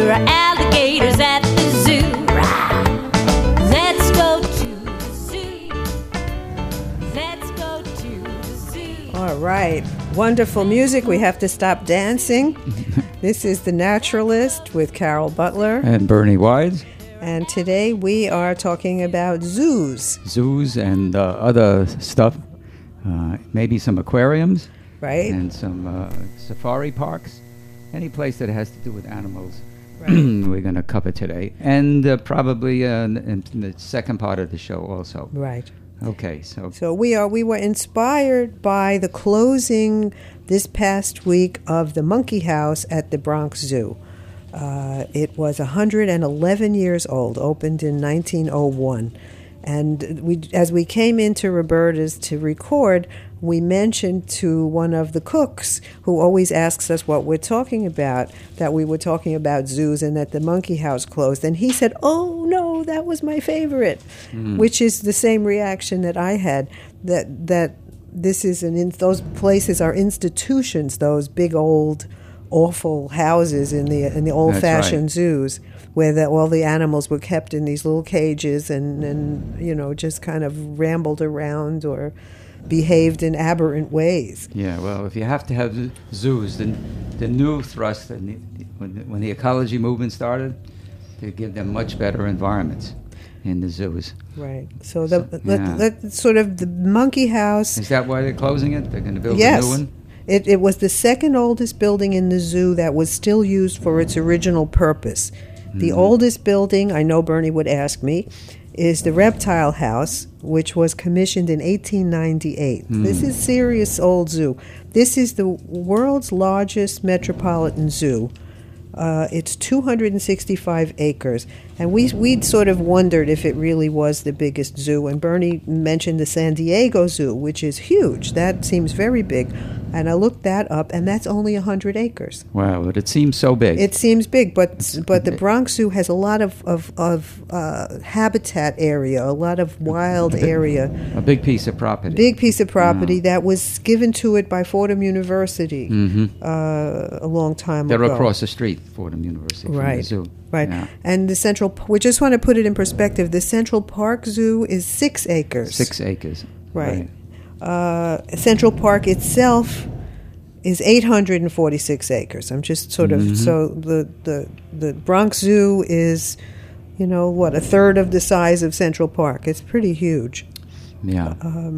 there are alligators at the zoo. Rah! Let's go to the zoo. Let's go to the zoo. All right. Wonderful music. We have to stop dancing. This is The Naturalist with Carol Butler. And Bernie Wise. And today we are talking about zoos. Zoos and other stuff. Maybe some aquariums. Right. And some safari parks. Any place that has to do with animals. Right. We're going to cover today. And probably in the second part of the show also. Right. Okay, so we were inspired by the closing this past week of the Monkey House at the Bronx Zoo. It was 111 years old, opened in 1901. And as we came into Roberta's to record, we mentioned to one of the cooks who always asks us what we're talking about, that we were talking about zoos and that the Monkey House closed. And he said, "Oh, no, that was my favorite," which is the same reaction that I had, that this is those places are institutions, those big old awful houses in the old-fashioned zoos, where all the animals were kept in these little cages and just kind of rambled around or behaved in aberrant ways. Yeah, well, if you have to have zoos, then the new thrust, when the ecology movement started, to give them much better environments in the zoos. Right. So let sort of the Monkey House. Is that why they're closing it? They're going to build Yes. a new one? It was the second oldest building in the zoo that was still used for its original purpose. The oldest building, I know Bernie would ask me, is the Reptile House, which was commissioned in 1898. This is serious old zoo. This is the world's largest metropolitan zoo. It's 265 acres. And we'd sort of wondered if it really was the biggest zoo. And Bernie mentioned the San Diego Zoo, which is huge. That seems very big. And I looked that up, and that's only 100 acres. Wow, but it seems so big. It seems big, but the Bronx Zoo has a lot of habitat area, a lot of wild area. A big piece of property. Big piece of property that was given to it by Fordham University a long time ago. They're across the street, Fordham University, from the zoo. Right. Yeah. And we just want to put it in perspective. The Central Park Zoo is 6 acres. 6 acres. Right. Central Park itself is 846 acres. I'm just sort of so the Bronx Zoo is, a third of the size of Central Park. It's pretty huge. Yeah.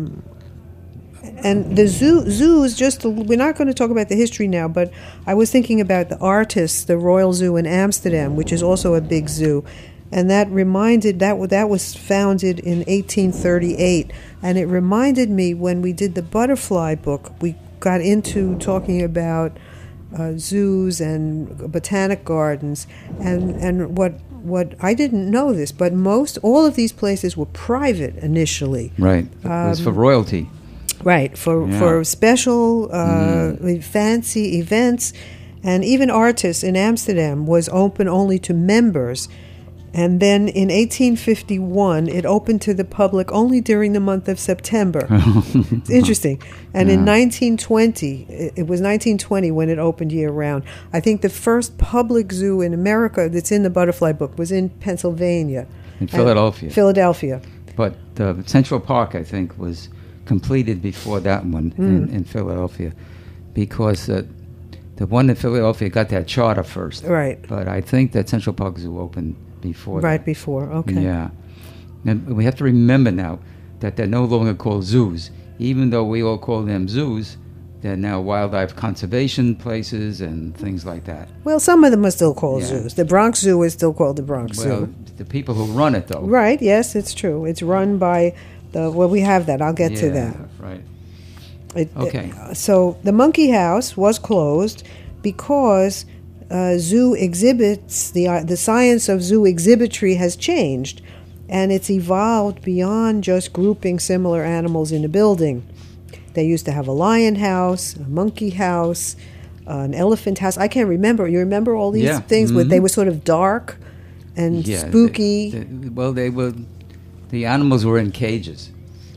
And the zoos, we're not going to talk about the history now, but I was thinking about the Artis, the Royal Zoo in Amsterdam, which is also a big zoo. And that was founded in 1838. And it reminded me when we did the butterfly book, we got into talking about zoos and botanic gardens. And what I didn't know this, but all of these places were private initially. Right. It was for royalty. Right, for special fancy events. And even Artis in Amsterdam was open only to members. And then in 1851, it opened to the public only during the month of September. It's interesting. And in 1920, it was 1920 when it opened year-round. I think the first public zoo in America that's in the Butterfly book was in Pennsylvania. In Philadelphia. Philadelphia. But Central Park, I think, was completed before that one in Philadelphia, because the one in Philadelphia got that charter first. Right. But I think that Central Park Zoo opened before that. Right before, okay. Yeah. And we have to remember now that they're no longer called zoos. Even though we all call them zoos, they're now wildlife conservation places and things like that. Well, some of them are still called zoos. The Bronx Zoo is still called the Bronx Zoo. Well, the people who run it, though. Right, yes, it's true. It's run by we have that. I'll get to that. Right. Okay. So the Monkey House was closed because zoo exhibits, the science of zoo exhibitry has changed, and it's evolved beyond just grouping similar animals in a building. They used to have a lion house, a monkey house, an elephant house. I can't remember. You remember all these things? Mm-hmm. They were sort of dark and spooky. The animals were in cages.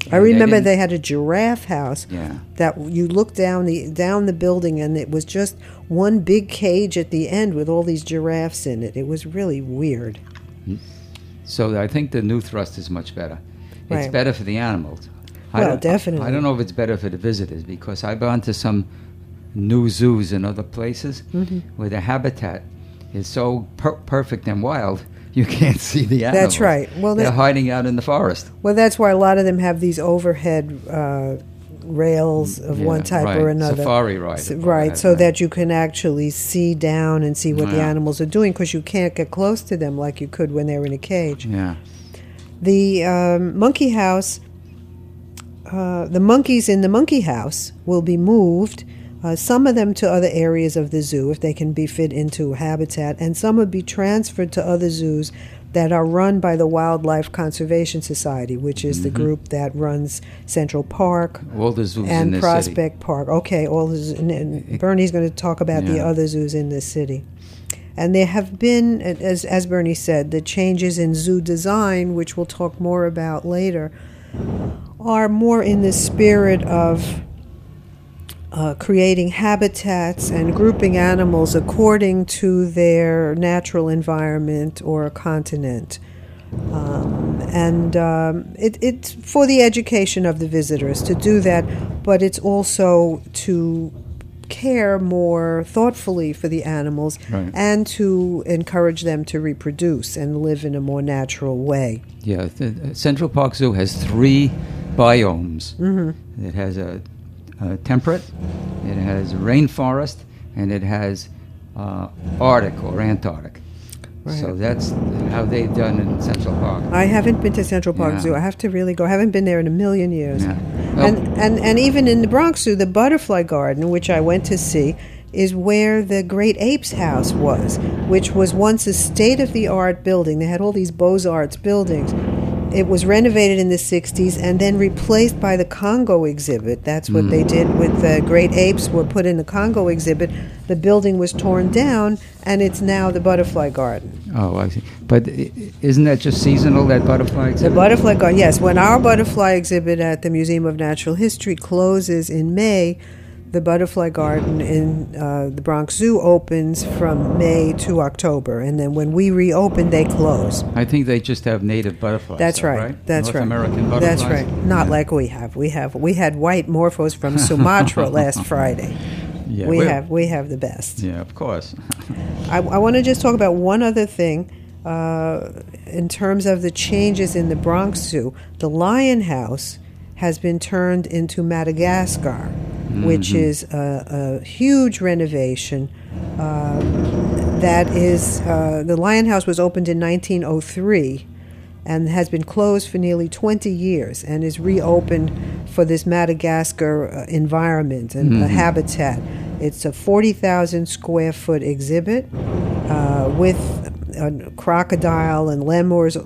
I remember they had a giraffe house Yeah. that you look down the building, and it was just one big cage at the end with all these giraffes in it. It was really weird. So I think the new thrust is much better. It's Right. better for the animals. Well, definitely. I don't know if it's better for the visitors, because I've gone to some new zoos in other places where the habitat is so perfect and wild, you can't see the animals. That's right. Well, they're hiding out in the forest. Well, that's why a lot of them have these overhead rails of one type or another. Safari ride. Right, so that you can actually see down and see what the Yeah. animals are doing, because you can't get close to them like you could when they were in a cage. Yeah. The monkey house, the monkeys in the monkey house will be moved, some of them to other areas of the zoo if they can be fit into a habitat, and some will be transferred to other zoos that are run by the Wildlife Conservation Society, which is the group that runs Central Park All the zoos in and this Prospect Park. Okay, and Bernie's going to talk about the Yeah. other zoos in this city. And there have been, as Bernie said, the changes in zoo design, which we'll talk more about later, are more in the spirit of creating habitats and grouping animals according to their natural environment or continent. It's for the education of the visitors to do that, but it's also to care more thoughtfully for the animals Right. and to encourage them to reproduce and live in a more natural way. Yeah, the Central Park Zoo has 3 biomes. It has a temperate, it has rainforest, and it has Arctic or Antarctic. Right. So that's how they've done in Central Park. I haven't been to Central Park Yeah. Zoo. I have to really go. I haven't been there in a million years. Yeah. And even in the Bronx Zoo, the Butterfly Garden, which I went to see, is where the Great Apes House was, which was once a state-of-the-art building. They had all these Beaux-Arts buildings. It was renovated in the 60s and then replaced by the Congo exhibit. That's what they did with the great apes were put in the Congo exhibit. The building was torn down, and it's now the Butterfly Garden. Oh, I see. But isn't that just seasonal, that butterfly The exhibit? Butterfly Garden, yes. When our butterfly exhibit at the Museum of Natural History closes in May, the Butterfly Garden in the Bronx Zoo opens from May to October. And then when we reopen, they close. I think they just have native butterflies. That's though, right. That's North right. American butterflies. That's right. Not Yeah. like we have. We had white morphos from Sumatra last Friday. Yeah, We have the best. Yeah, of course. I want to just talk about one other thing in terms of the changes in the Bronx Zoo. The Lion House has been turned into Madagascar, which is a huge renovation. That is, the Lion House was opened in 1903 and has been closed for nearly 20 years and is reopened for this Madagascar environment and a habitat. It's a 40,000 square foot exhibit with a crocodile and lemurs,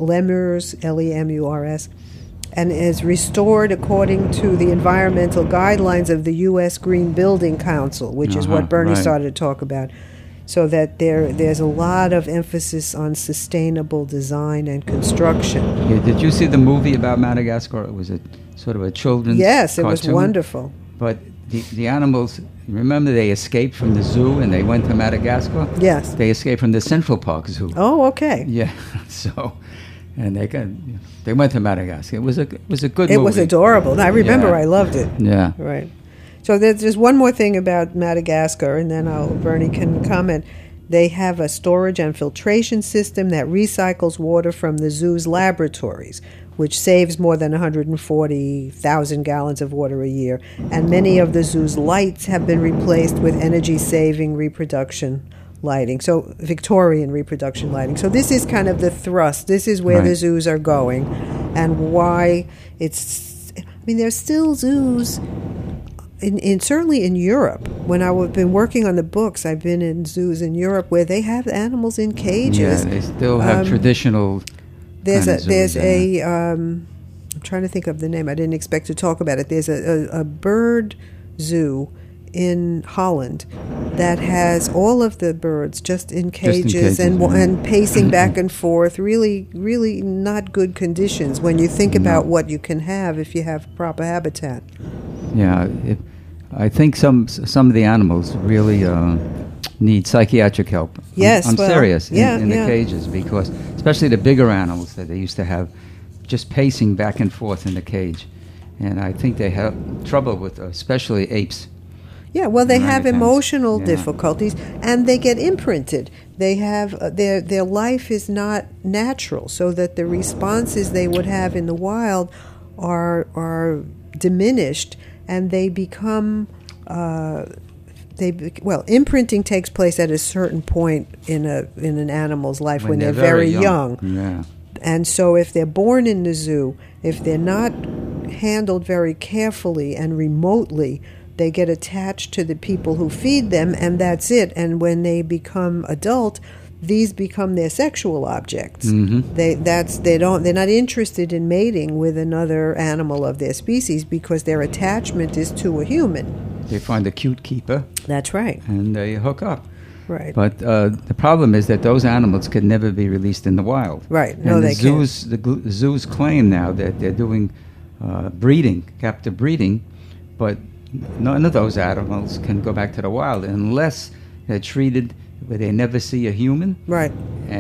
Lemurs, and is restored according to the environmental guidelines of the U.S. Green Building Council, which is what Bernie right. started to talk about. So that there's a lot of emphasis on sustainable design and construction. Yeah, did you see the movie about Madagascar? It was a sort of a children's Yes, it was cartoon. wonderful. But the animals, remember they escaped from the zoo and they went to Madagascar? Yes. They escaped from the Central Park Zoo. Oh, okay. Yeah, so, and they went to Madagascar. It was a good movie. It was adorable. I remember Yeah. I loved it. Yeah. Right. So there's just one more thing about Madagascar, and then Bernie can comment. They have a storage and filtration system that recycles water from the zoo's laboratories, which saves more than 140,000 gallons of water a year. And many of the zoo's lights have been replaced with energy-saving reproduction lighting, so Victorian reproduction lighting. So this is kind of the thrust. This is where the Right. zoos are going, and why it's. I mean, there's still zoos. Certainly in Europe, when I've been working on the books, I've been in zoos in Europe where they have animals in cages. Yeah, they still have traditional. There's kind of zoos, I'm trying to think of the name. I didn't expect to talk about it. There's a bird zoo in Holland that has all of the birds just in cages, cages, and yeah. and pacing back and forth. Really, really not good conditions when you think about what you can have if you have proper habitat. Yeah, I think some of the animals really need psychiatric help. Yes, I'm well, serious yeah, in the yeah. cages, because especially the bigger animals that they used to have, just pacing back and forth in the cage, and I think they have trouble with especially apes. Yeah, well, they have Orangutans. emotional Yeah. difficulties, and they get imprinted. They have their life is not natural, so that the responses they would have in the wild are diminished, and they become imprinting takes place at a certain point in an animal's life when they're very young. Yeah. And so if they're born in the zoo, if they're not handled very carefully and remotely, they get attached to the people who feed them, and that's it. And when they become adult, these become their sexual objects. Mm-hmm. They're not interested in mating with another animal of their species because their attachment is to a human. They find a cute keeper That's right. and they hook up. Right. But the problem is that those animals could never be released in the wild. Right. No, And they can't. the zoos claim now that they're doing breeding, captive breeding, but none of those animals can go back to the wild unless they're treated where they never see a human. Right.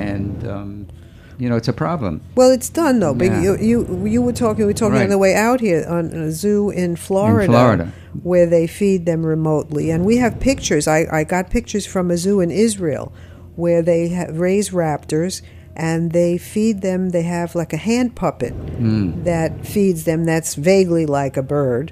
And it's a problem. Well, it's done though. But Yeah. we were talking Right. on the way out here on a zoo in Florida, Florida. where they feed them remotely, and we have pictures. I got pictures from a zoo in Israel where they raise raptors and they feed them. They have like a hand puppet that feeds them. That's vaguely like a bird.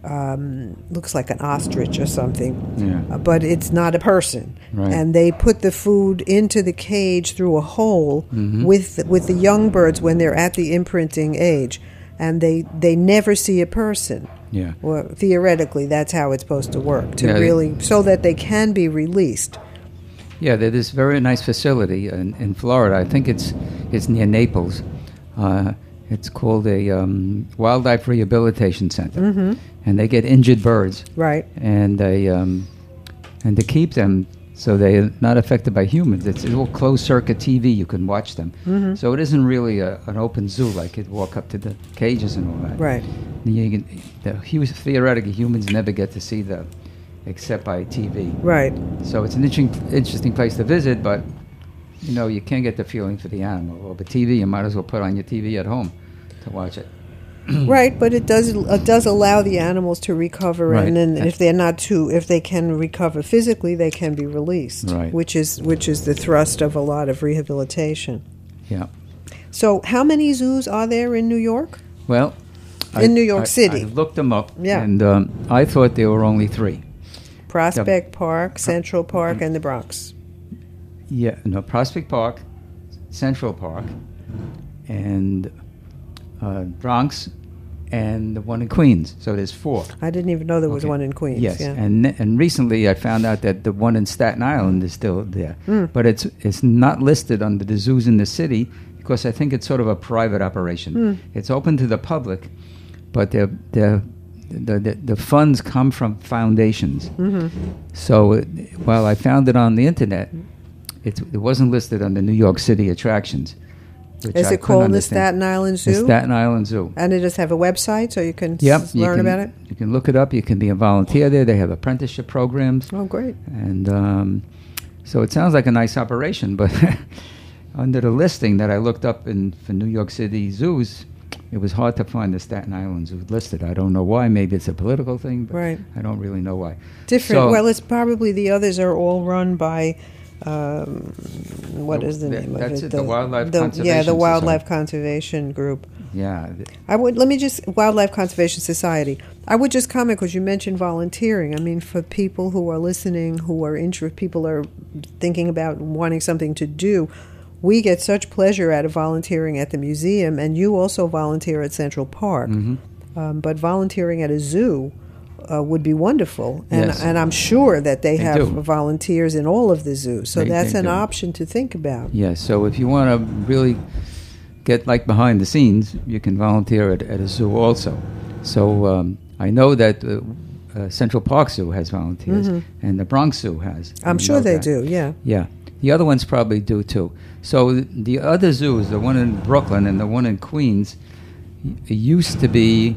Looks like an ostrich or something, Yeah. but it's not a person. Right. And they put the food into the cage through a hole with the young birds when they're at the imprinting age, and they never see a person. Yeah. Well, theoretically, that's how it's supposed to work, to Yeah. really so that they can be released. Yeah, there's this very nice facility in Florida. I think it's near Naples. It's called a wildlife rehabilitation center, and they get injured birds, Right. and they keep them so they're not affected by humans. It's all closed circuit TV. You can watch them, so it isn't really an open zoo like you'd walk up to the cages and all that. Right. Theoretically, humans never get to see them except by TV. Right. So it's an interesting place to visit, but you can't get the feeling for the animal. Well, the TV, you might as well put on your TV at home to watch it. Right, but it does allow the animals to recover, Right. and then if they can recover physically, they can be released. Right. Which is the thrust of a lot of rehabilitation. Yeah. So, how many zoos are there in New York? Well, In New York City. I looked them up, Yeah. and I thought there were only 3. Prospect Park, Central Park, and the Bronx. Yeah, no, Prospect Park, Central Park, and Bronx, and the one in Queens. So there's 4. I didn't even know there was Okay. one in Queens. Yes, Yeah. and recently I found out that the one in Staten Island is still there, Hmm. but it's not listed under the zoos in the city because I think it's sort of a private operation. Hmm. It's open to the public, but the funds come from foundations. Mm-hmm. So while I found it on the internet, it wasn't listed under New York City attractions. which Is I it couldn't called the understand. Staten Island Zoo? The Staten Island Zoo. And it does have a website, so you can Yep, you learn can- about it? You can look it up. You can be a volunteer there. They have apprenticeship programs. Oh, great. And so it sounds like a nice operation, but under the listing that I looked up for New York City zoos, it was hard to find the Staten Island Zoo listed. I don't know why. Maybe it's a political thing, but Right. I don't really know why. Different. So- Well, it's probably the others are all run by, what is the Th- name of that's it? it, the Wildlife Yeah, Conservation the Wildlife Society. Conservation Group. Yeah. Wildlife Conservation Society. I would just comment because you mentioned volunteering. I mean, for people who are listening, people are thinking about wanting something to do, we get such pleasure out of volunteering at the museum, and you also volunteer at Central Park. Mm-hmm. But volunteering at a zoo would be wonderful, and Yes. and I'm sure that they have do. volunteers in all of the zoos. So They that's an do. option to think about. Yeah, so if you want to really get like behind the scenes, you can volunteer at a zoo also. So I know that Central Park Zoo has volunteers, and the Bronx Zoo has. I'm You sure know they that. do, yeah. Yeah. The other ones probably do too. So the other zoos, the one in Brooklyn and the one in Queens, used to be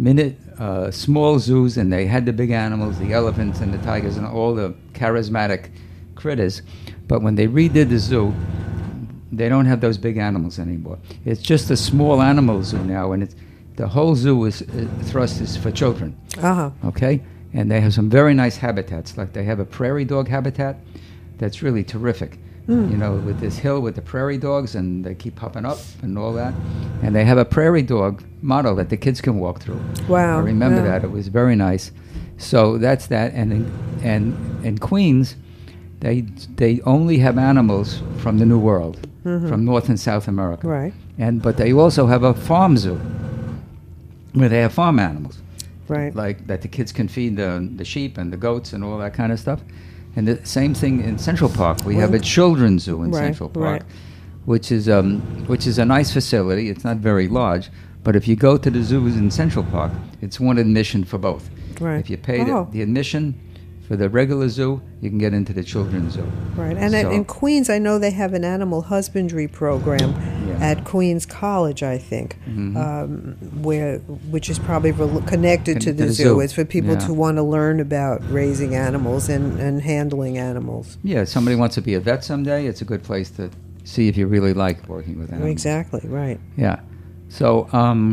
small zoos, and they had the big animals, the elephants and the tigers and all the charismatic critters. But when they redid the zoo, they don't have those big animals anymore. It's just a small animal zoo now, and the whole zoo is thrust is for children. Uh-huh. Okay? And they have some very nice habitats. Like they have a prairie dog habitat that's really terrific. You know, with this hill with the prairie dogs, and they keep popping up and all that. And they have a prairie dog model that the kids can walk through. Wow. I remember yeah. that. It was very nice. So that's that. And in Queens, they only have animals from the New World, from North and South America. Right. But they also have a farm zoo where they have farm animals. Right. Like that the kids can feed the sheep and the goats and all that kind of stuff. And the same thing in Central Park. We have a children's zoo in Right, Central Park, right. which is a nice facility. It's not very large, but if you go to the zoos in Central Park, it's one admission for both. Right. If you pay Oh. the admission for the regular zoo, you can get into the children's zoo. Right, and So- in Queens, I know they have an animal husbandry program Yeah. at Queens College, I think, which is probably connected to the zoo. It's for people Yeah. to want to learn about raising animals and handling animals. Yeah, if somebody wants to be a vet someday, it's a good place to see if you really like working with animals. Exactly, right. Yeah. So,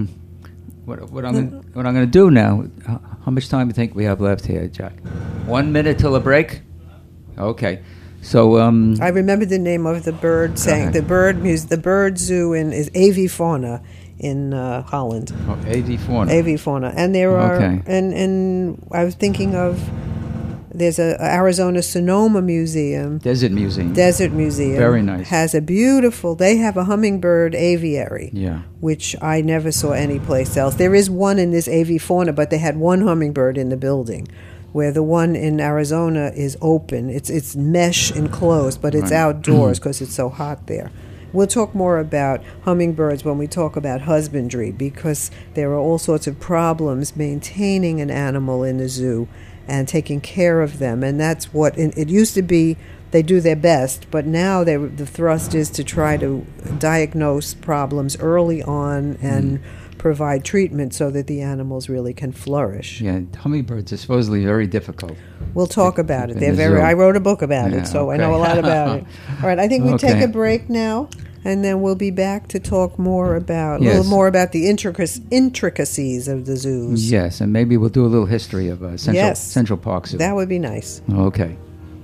what I'm going to do now? How much time do you think we have left here, Jack? 1 minute till a break. Okay. So, I remember the name of the bird saying the bird zoo is Avifauna in Holland. AV-fauna. Avifauna, and there are Okay. and I was thinking of there's a Arizona Sonoma Museum. Desert Museum. Desert Museum. Very nice. Has they have a hummingbird aviary, Yeah. which I never saw anyplace else. There is one in this Avifauna, but they had one hummingbird in the building, where the one in Arizona is open. It's mesh enclosed, but it's Right. outdoors because it's so hot there. We'll talk more about hummingbirds when we talk about husbandry, because there are all sorts of problems maintaining an animal in the zoo and taking care of them. And that's what it used to be. They do their best, but now the thrust is to try to diagnose problems early on and provide treatment so that the animals really can flourish. Yeah, hummingbirds are supposedly very difficult. We'll talk about it. In They're the zoo. I wrote a book about Yeah, it, so I okay. know a lot about it. All right, I think we take Okay. a break now, and then we'll be back to talk more about Yes. a little more about the intricacies of the zoos. Yes, and maybe we'll do a little history of Yes. Central Park Zoo. That would be nice. Okay.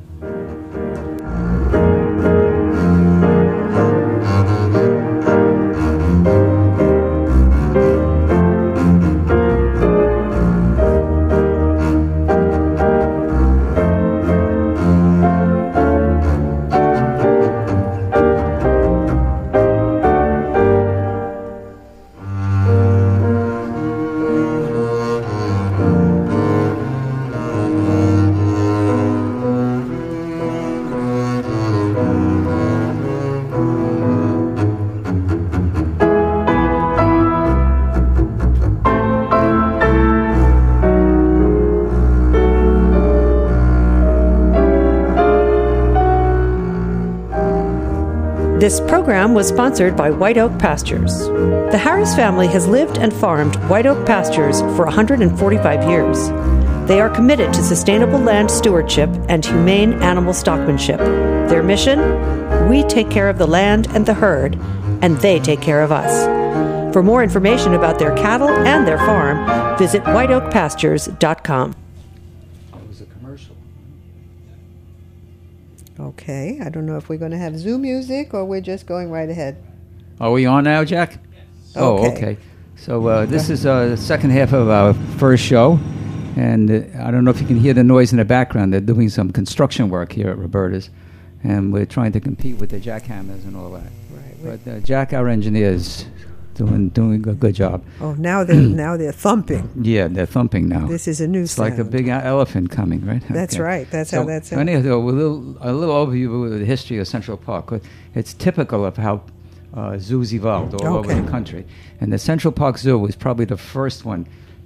This program was sponsored by White Oak Pastures. The Harris family has lived and farmed White Oak Pastures for 145 years. They are committed to sustainable land stewardship and humane animal stockmanship. Their mission? We take care of the land and the herd, and they take care of us. For more information about their cattle and their farm, visit whiteoakpastures.com. It was a commercial. Okay, I don't know if we're going to have zoo music or we're just going right ahead. Are we on now, Jack? Oh, Okay. okay. So this is the second half of our first show, and I don't know if you can hear the noise in the background. They're doing some construction work here at Roberta's, and we're trying to compete with the jackhammers and all that. Right. But Jack, our engineer, is doing a good job. Oh, now they're thumping. Yeah, they're thumping now. This is a new It's sound. like a big elephant coming, right? That's Okay. right. That's how that So sounds. anyhow, a little overview of the history of Central Park. It's typical of how zoos evolved all over Okay. the country. And the Central Park Zoo was probably the first one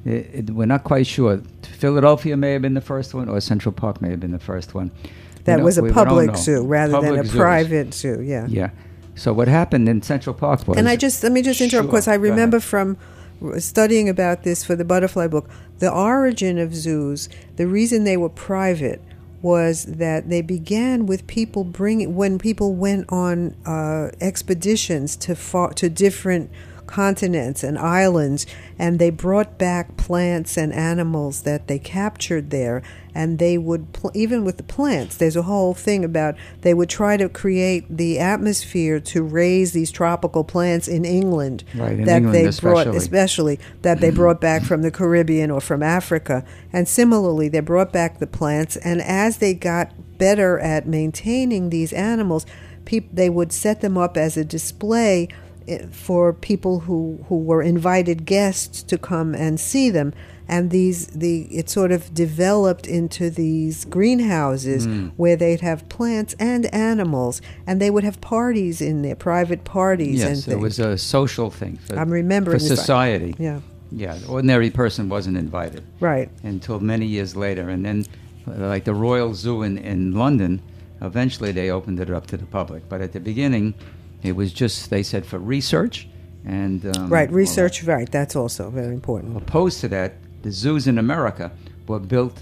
We're not quite sure. Philadelphia may have been the first one, or Central Park may have been the first one. That was a we don't public know. zoo rather than Public a zoos. private zoo. Yeah. Yeah. So what happened in Central Park was... And let me just interrupt, because I Sure, go remember ahead. from studying about this for the Butterfly book, the origin of zoos, the reason they were private was that they began with people when people went on expeditions to different continents and islands, and they brought back plants and animals that they captured there, and they would even with the plants, there's a whole thing about they would try to create the atmosphere to raise these tropical plants in England, Right, in that England they especially. that they brought back from the Caribbean or from Africa. And similarly, they brought back the plants, and as they got better at maintaining these animals, they would set them up as a display for people who were invited guests to come and see them. And it sort of developed into these greenhouses where they'd have plants and animals, and they would have parties in there, private parties and Yes, things. it was a social thing I'm remembering for this. society. Yeah, Yeah, the ordinary person wasn't invited right. until many years later. And then, like the Royal Zoo in London, eventually they opened it up to the public. But at the beginning, it was just, they said, for research. And Right, research, right, that's also very important. Opposed to that, the zoos in America were built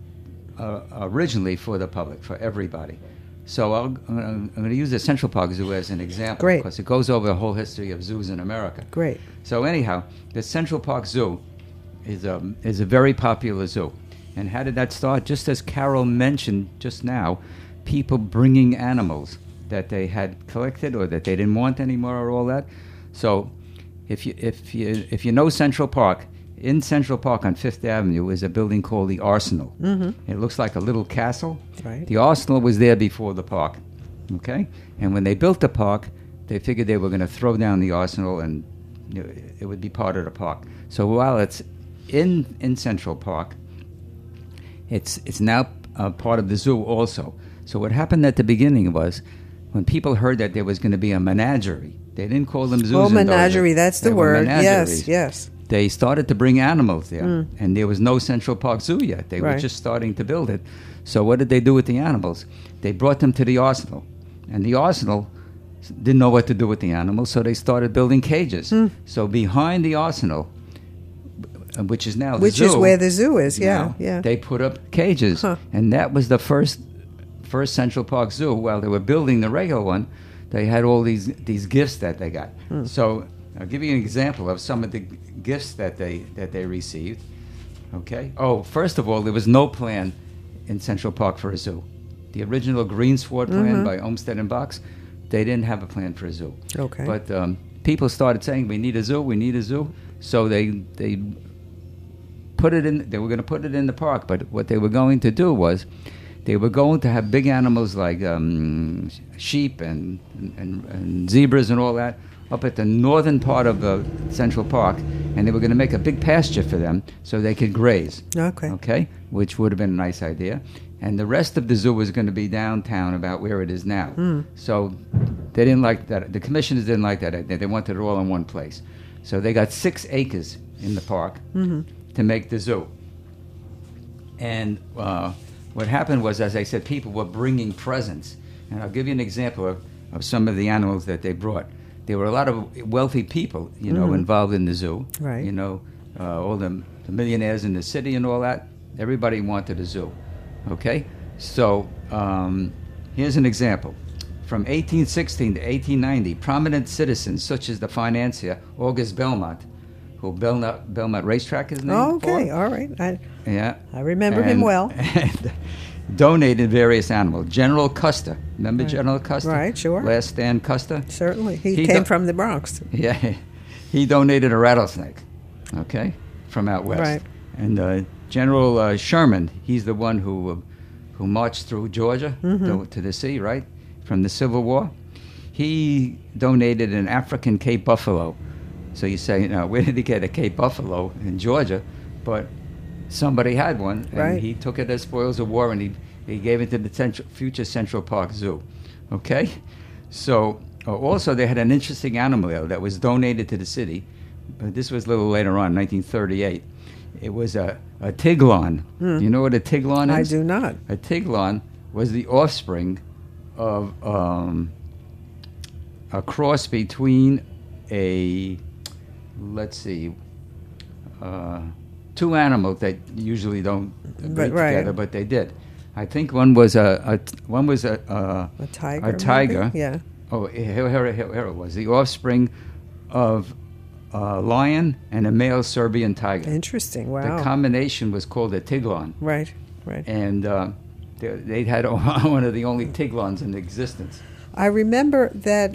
originally for the public, for everybody. So I'm going to use the Central Park Zoo as an example. Great. Because it goes over the whole history of zoos in America. Great. So anyhow, the Central Park Zoo is a very popular zoo. And how did that start? Just as Carol mentioned just now, people bringing animals that they had collected or that they didn't want anymore or all that. So if you know Central Park, in Central Park on Fifth Avenue is a building called the Arsenal. Mm-hmm. It looks like a little castle. Right. The Arsenal was there before the park. Okay? And when they built the park, they figured they were going to throw down the Arsenal and it would be part of the park. So while it's in Central Park, it's now part of the zoo also. So what happened at the beginning was when people heard that there was going to be a menagerie, they didn't call them zoos. Oh, in those menagerie, days. that's the They were word. Yes, menageries. yes. They started to bring animals there, and there was no Central Park Zoo yet. They were Right. just starting to build it. So what did they do with the animals? They brought them to the Arsenal, and the Arsenal didn't know what to do with the animals, so they started building cages. So behind the Arsenal, which is now the Which zoo, is where the zoo is, yeah, now, yeah. they put up cages, Huh. and that was the first Central Park Zoo. While they were building the regular one, they had all these gifts that they got. So I'll give you an example of some of the gifts that they received. Okay. Oh, first of all, there was no plan in Central Park for a zoo. The original Greensward plan by Olmsted and Box, they didn't have a plan for a zoo. Okay. But people started saying, "We need a zoo. We need a zoo." So they put it in. They were going to put it in the park, but what they were going to do was they were going to have big animals like sheep and zebras and all that up at the northern part of Central Park, and they were going to make a big pasture for them so they could graze. Okay. Okay, which would have been a nice idea. And the rest of the zoo was going to be downtown, about where it is now. So they didn't like that. The commissioners didn't like that idea. They wanted it all in one place. So they got 6 acres in the park to make the zoo. And what happened was, as I said, people were bringing presents. And I'll give you an example of some of the animals that they brought. There were a lot of wealthy people, involved in the zoo. Right. All the millionaires in the city and all that. Everybody wanted a zoo. Okay? So here's an example. From 1816 to 1890, prominent citizens such as the financier August Belmont, who Belmont Racetrack is named Okay, for. all right. Yeah. I remember him well. And donated various animals. General Custer. Remember General Custer? Right, sure. Last Stand Custer? Certainly. He He came do- from the Bronx. Yeah. He donated a rattlesnake, okay, from out west. Right. And General Sherman, he's the one who marched through Georgia to the sea, right, from the Civil War. He donated an African Cape buffalo. So you say, where did he get a Cape buffalo in Georgia? But somebody had one, and Right. he took it as spoils of war, and he gave it to the future Central Park Zoo. Okay? So also they had an interesting animal there that was donated to the city. This was a little later on, 1938. it was a tiglon. You know what a tiglon I is? do not. A tiglon was the offspring of a cross between two animals that usually don't agree Right. together, but they did. I think one was a tiger. A tiger. Maybe? Yeah. Oh, here it was. The offspring of a lion and a male Serbian tiger. Interesting. Wow. The combination was called a tiglon. Right. Right. And they had one of the only tiglons in existence. I remember that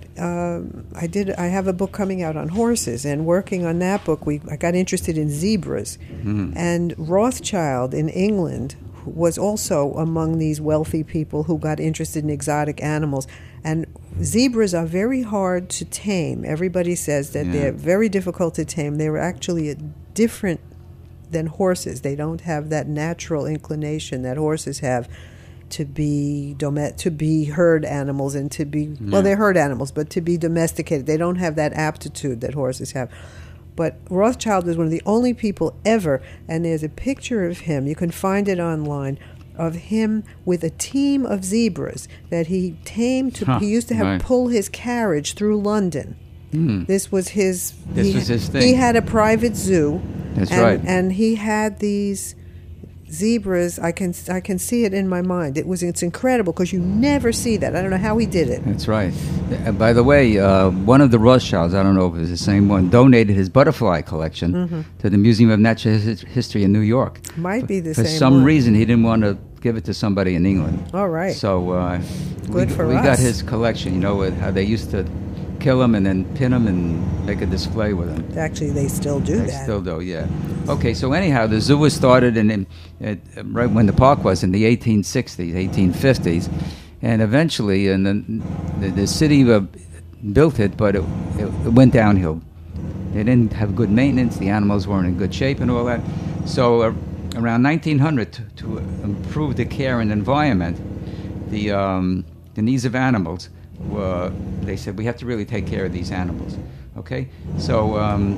I have a book coming out on horses, and working on that book, I got interested in zebras. And Rothschild in England was also among these wealthy people who got interested in exotic animals. And zebras are very hard to tame. Everybody says that they're very difficult to tame. They were actually different than horses. They don't have that natural inclination that horses have to be herd animals and to be well, they're herd animals, but to be domesticated. They don't have that aptitude that horses have. But Rothschild was one of the only people ever, and there's a picture of him, you can find it online, of him with a team of zebras that he tamed. He used to have pull his carriage through London. This was his thing. He had a private zoo. That's right. And he had these zebras. I can see it in my mind. It's incredible because you never see that. I don't know how he did it. That's right. By the way, one of the Rothschilds, I don't know if it was the same one, donated his butterfly collection to the Museum of Natural History in New York. Might be the same one. For some reason, he didn't want to give it to somebody in England. All right. So we us. got his collection. You know how they used to kill him and then pin him and make a display with him. Actually, they still do They that. still do, yeah. Okay, so anyhow, the zoo was started right when the park was in the 1860s, 1850s, and eventually, the city built it, but it went downhill. They didn't have good maintenance. The animals weren't in good shape and all that. So around 1900, to improve the care and environment, the needs of animals, they said we have to really take care of these animals. Okay, so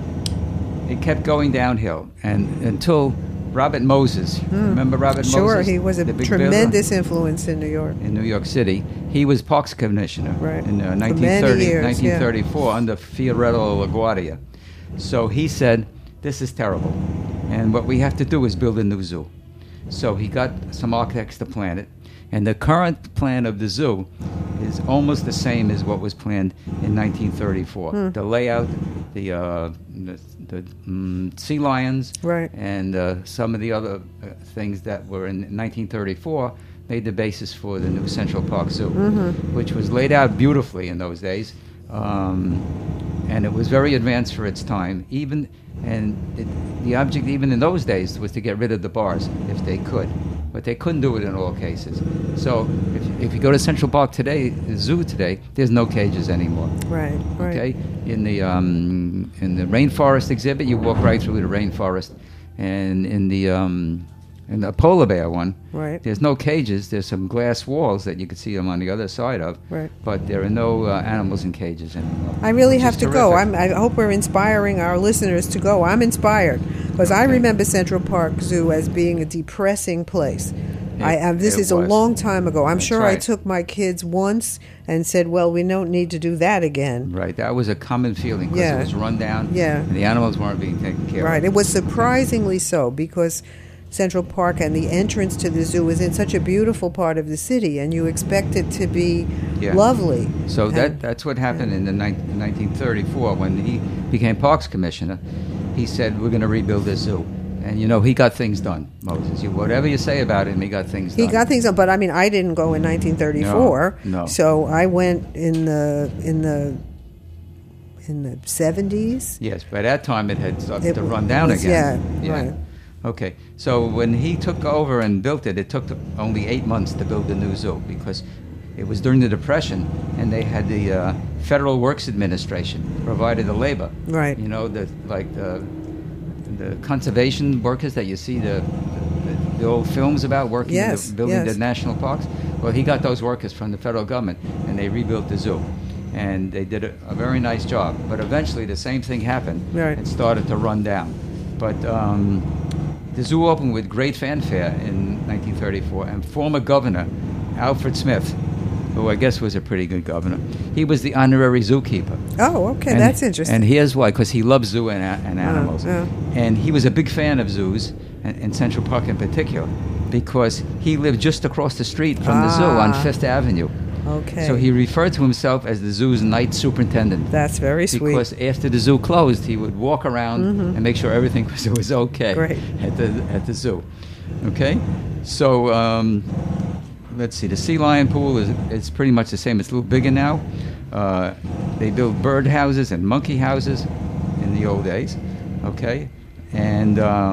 it kept going downhill, and until Robert Moses. Remember Robert Moses? Sure, he was a the big tremendous influence in New York. in New York City. He was Parks Commissioner Right. in For many years, 1934 under Fiorello LaGuardia. So he said, this is terrible, and what we have to do is build a new zoo. So he got some architects to plan it, and the current plan of the zoo is almost the same as what was planned in 1934. The layout, the sea lions, Right. and some of the other things that were in 1934 made the basis for the new Central Park Zoo, which was laid out beautifully in those days, and it was very advanced for its time. The object, even in those days, was to get rid of the bars if they could, but they couldn't do it in all cases. So if you go to Central Park today, the zoo today, there's no cages anymore. Right, right. Okay, in the rainforest exhibit, you walk right through the rainforest, and in the polar bear one, Right. there's no cages. There's some glass walls that you can see them on the other side of, Right. but there are no animals in cages anymore. I really which have is to go. terrific. I hope we're inspiring our listeners to go. I'm inspired because I Okay. remember Central Park Zoo as being a depressing place. This it is a was. long time ago. I'm That's sure I right. took my kids once and said, well, we don't need to do that again. Right, that was a common feeling because Yeah. it was run down, Yeah. and the animals weren't being taken care Right. of. It was surprisingly so because Central Park and the entrance to the zoo is in such a beautiful part of the city, and you expect it to be Yeah. lovely. So And- that's what happened in 1934 when he became Parks Commissioner. He said, we're going to rebuild this zoo. And, he got things done, Moses. Whatever you say about him, he got things done. He got things done, but I mean, I didn't go in 1934. No. So I went in the 70s. Yes, by that time it had started It to run down was- again. yeah, right. Okay, so when he took over and built it, it took only 8 months to build the new zoo because it was during the Depression, and they had the Federal Works Administration provided the labor. Right. The conservation workers that you see the old films about working Yes, in building yes. the national parks. Well, he got those workers from the federal government, and they rebuilt the zoo. And they did a very nice job. But eventually the same thing happened. Right. It started to run down. But the zoo opened with great fanfare in 1934, and former governor Alfred Smith, who I guess was a pretty good governor, he was the honorary zookeeper. Oh, okay, And- that's interesting. And here's why, because he loves zoo and animals. yeah. And he was a big fan of zoos, and Central Park in particular, because he lived just across the street from the zoo on Ah. Fifth Avenue. Okay. So he referred to himself as the zoo's night superintendent. That's very sweet. Because after the zoo closed, he would walk around and make sure everything was okay Great. at the zoo. Okay, so let's see. The sea lion pool is pretty much the same. It's a little bigger now. They built bird houses and monkey houses in the old days. Okay, and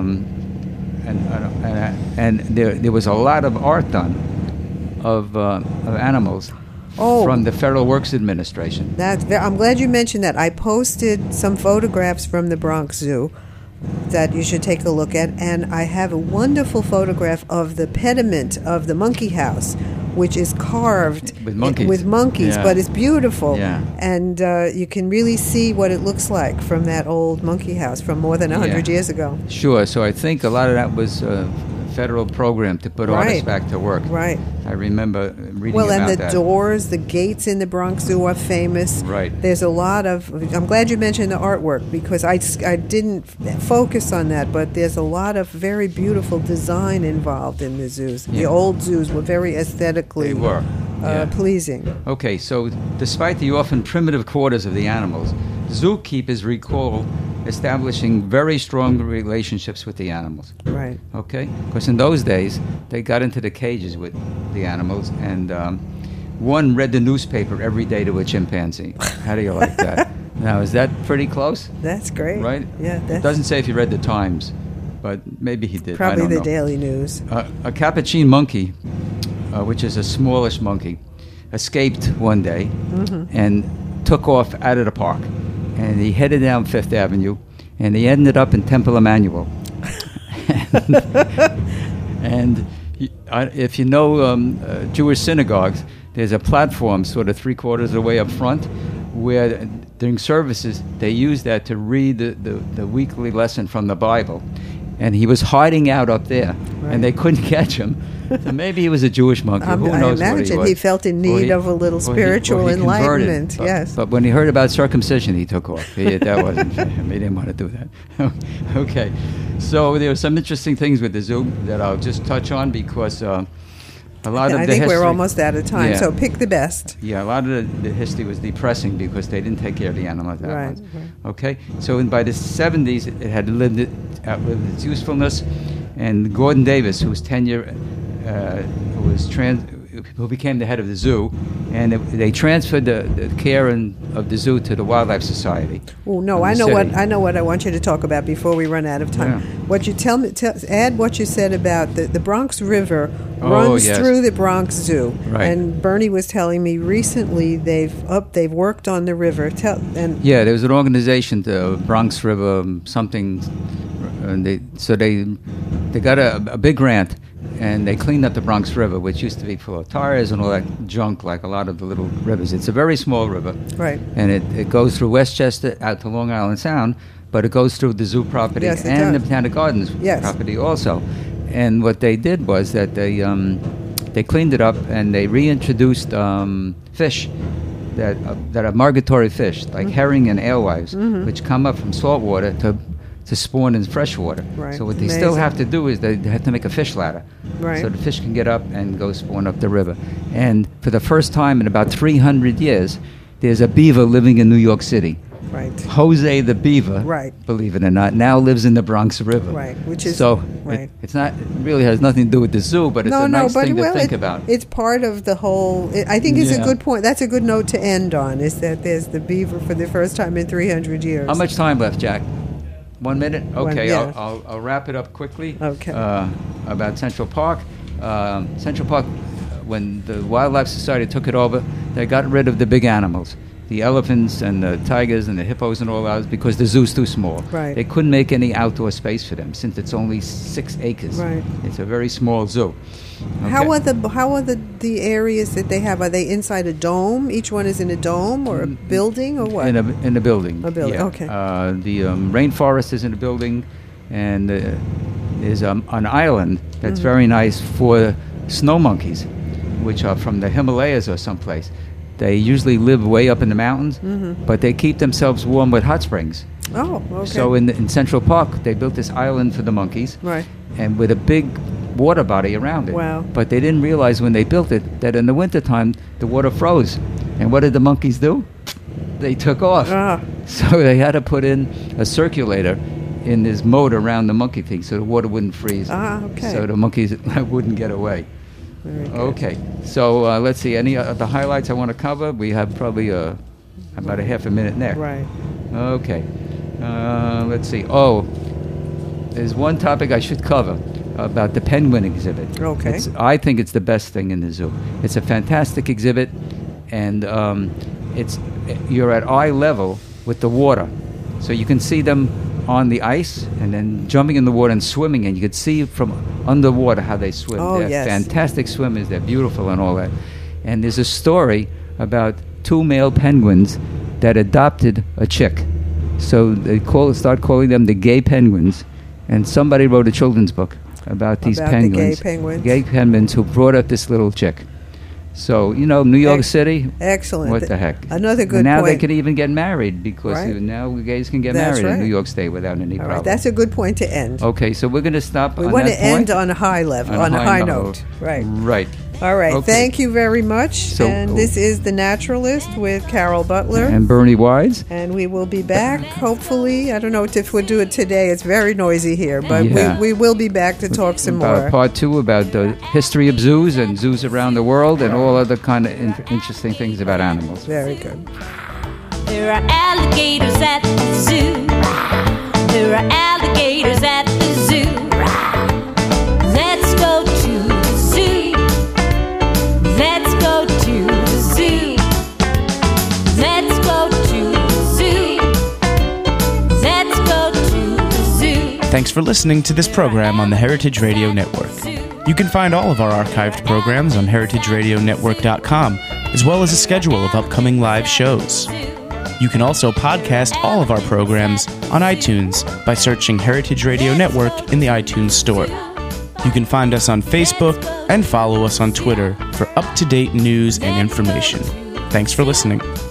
there was a lot of art done of animals Oh. from the Federal Works Administration. I'm glad you mentioned that. I posted some photographs from the Bronx Zoo that you should take a look at, and I have a wonderful photograph of the pediment of the monkey house, which is carved With monkeys. with monkeys, Yeah. but it's beautiful. Yeah. And you can really see what it looks like from that old monkey house from more than 100 Yeah. years ago. Sure. So I think a lot of that was a federal program to put artists Right. back to work. Right. I remember reading Well, about and the that. doors, the gates in the Bronx Zoo are famous. Right. There's a lot of. I'm glad you mentioned the artwork because I didn't focus on that, but there's a lot of very beautiful design involved in the zoos. The Yeah. old zoos were very aesthetically They were. Yeah. pleasing. Okay, so despite the often primitive quarters of the animals, zookeepers recall establishing very strong relationships with the animals. Right. Okay, because in those days they got into the cages with the animals, and one read the newspaper every day to a chimpanzee. How do you like that? Now, is that pretty close? That's great. Right? Yeah. It That's doesn't say if he read the Times, but maybe he did. I probably don't the know. Daily News. A capuchin monkey, which is a smallish monkey, escaped one day and took off out of the park. And he headed down Fifth Avenue, and he ended up in Temple Emmanuel. And if you know Jewish synagogues, there's a platform sort of 3/4 of the way up front where during services they use that to read the weekly lesson from the Bible. And he was hiding out up there, Right. and they couldn't catch him. So maybe he was a Jewish monkey. Who I knows what imagine was. he felt in Or need of a little or spiritual or converted. enlightenment. Yes. But when he heard about circumcision, he took off. That wasn't. He didn't want to do that. Okay. So there are some interesting things with the zoo that I'll just touch on because a lot of I the think history, we're almost out of time, Yeah. so pick the best. Yeah, a lot of the history was depressing because they didn't take care of the animals that Right, much. right. Okay, so by the 70s, it had outlived its usefulness, and Gordon Davis, who was tenure, who became the head of the zoo, and they transferred the care of the zoo to the Wildlife Society. Oh no, of the I know city. what I want you to talk about before we run out of time. Yeah. What you add what you said about the Bronx River Oh, runs yes. through the Bronx Zoo. Right. And Bernie was telling me recently they've worked on the river. Yeah, there was an organization, the Bronx River something, and they got a big grant, and they cleaned up the Bronx River, which used to be full of tires and all that junk, like a lot of the little rivers. It's a very small river, Right. and it goes through Westchester out to Long Island Sound, but it goes through the zoo property Yes, it and the does. Botanic Gardens Yes. property also. And what they did was that they cleaned it up and they reintroduced fish that are migratory fish, like herring and alewives, which come up from salt water to spawn in fresh water. Right. So what they still Amazing. have to do is they have to make a fish ladder. Right. So the fish can get up and go spawn up the river. And for the first time in about 300 years, there's a beaver living in New York City. Right. Jose the beaver, Right. believe it or not, now lives in the Bronx River. Right, which is- so right. it's not, it really has nothing to do with the zoo, but it's a nice thing to think about. It's part of the whole. I think it's a Yeah. good point. That's a good note to end on. Is that there's the beaver for the first time in 300 years. How much time left, Jack? 1 minute? Okay, yeah. I'll wrap it up quickly. Okay. About Central Park. Central Park, when the Wildlife Society took it over, they got rid of the big animals. The elephants and the tigers and the hippos and all that, because the zoo's too small. Right. They couldn't make any outdoor space for them since it's only 6 acres. Right. It's a very small zoo. How Okay. are the areas that they have? Are they inside a dome? Each one is in a dome or a building or what? In a building. A building, Yeah. okay. The rainforest is in a building, and is an island that's very nice for snow monkeys, which are from the Himalayas or someplace. They usually live way up in the mountains, but they keep themselves warm with hot springs. Oh, okay. So in Central Park, they built this island for the monkeys, Right. and with a big water body around it. Wow. But they didn't realize when they built it that in the wintertime, the water froze. And what did the monkeys do? They took off. Ah. So they had to put in a circulator in this moat around the monkey thing so the water wouldn't freeze. Ah, okay. So the monkeys wouldn't get away. Very good. Okay. So let's see. Any of the highlights I want to cover? We have probably about a half a minute next. Right. Okay. Let's see. Oh, there's one topic I should cover about the penguin exhibit. Okay. I think it's the best thing in the zoo. It's a fantastic exhibit, and you're at eye level with the water, so you can see them on the ice and then jumping in the water and swimming, and you can see from underwater how they swim. Oh, They're yes. fantastic swimmers. They're beautiful and all that. And there's a story about 2 male penguins that adopted a chick. So they start calling them the gay penguins. And somebody wrote a children's book about these About the penguins. gay penguins. Gay penguins who brought up this little chick. So, New York City, Excellent. what the heck? Another good now point. they can even get married because Right. now gays can get That's married right. in New York State without any All problem. right, that's a good point to end. Okay, so we're going to stop We on want that to end point. on a high level, on a high note. Right. Right. All right. Okay. Thank you very much. So- and this is The Naturalist with Carol Butler. And Bernie Wides. And we will be back, hopefully. I don't know if we'll do it today. It's very noisy here. But Yeah. we will be back to talk some About more. Part 2 about the history of zoos and zoos around the world and all other kind of interesting things about animals. Very good. There are alligators at the zoo. There are alligators at the zoo. Let's go to the zoo. Let's go to the zoo. Let's go to the zoo. Let's go to the zoo. Thanks for listening to this program on the Heritage Radio Network. You can find all of our archived programs on heritageradionetwork.com, as well as a schedule of upcoming live shows. You can also podcast all of our programs on iTunes by searching Heritage Radio Network in the iTunes Store. You can find us on Facebook and follow us on Twitter for up-to-date news and information. Thanks for listening.